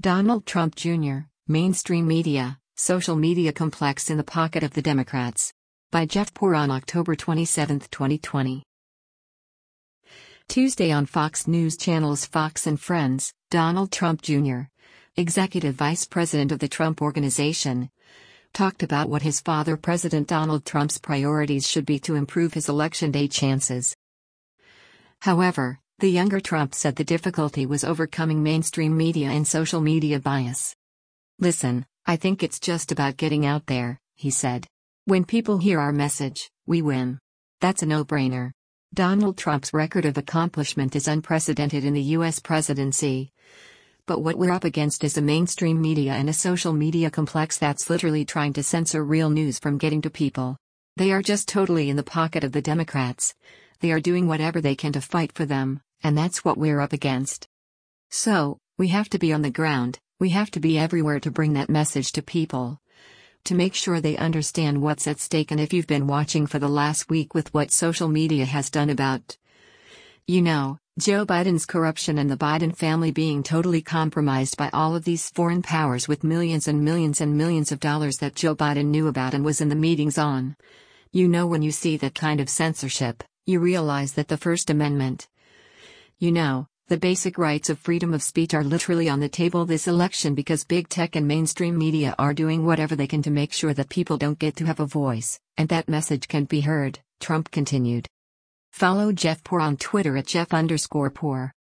Donald Trump Jr., Mainstream Media, Social Media Complex in the Pocket of the Democrats. By Jeff Poor on October 27, 2020. Tuesday on Fox News Channel's Fox and Friends, Donald Trump Jr., Executive Vice President of the Trump Organization, talked about what his father President Donald Trump's priorities should be to improve his election day chances. However, the younger Trump said the difficulty was overcoming mainstream media and social media bias. "Listen, I think it's just about getting out there," he said. "When people hear our message, we win. That's a no-brainer." Donald Trump's record of accomplishment is unprecedented in the U.S. presidency. But what we're up against is a mainstream media and a social media complex that's literally trying to censor real news from getting to people. They are just totally in the pocket of the Democrats. They are doing whatever they can to fight for them, and that's what we're up against. So, we have to be on the ground, we have to be everywhere to bring that message to people, to make sure they understand what's at stake. And if you've been watching for the last week with what social media has done about, Joe Biden's corruption and the Biden family being totally compromised by all of these foreign powers with millions and millions and millions of dollars that Joe Biden knew about and was in the meetings on. When you see that kind of censorship, you realize that the First Amendment, the basic rights of freedom of speech are literally on the table this election because big tech and mainstream media are doing whatever they can to make sure that people don't get to have a voice, and that message can be heard, Trump continued. Follow Jeff Poor on Twitter at Jeff_Poor.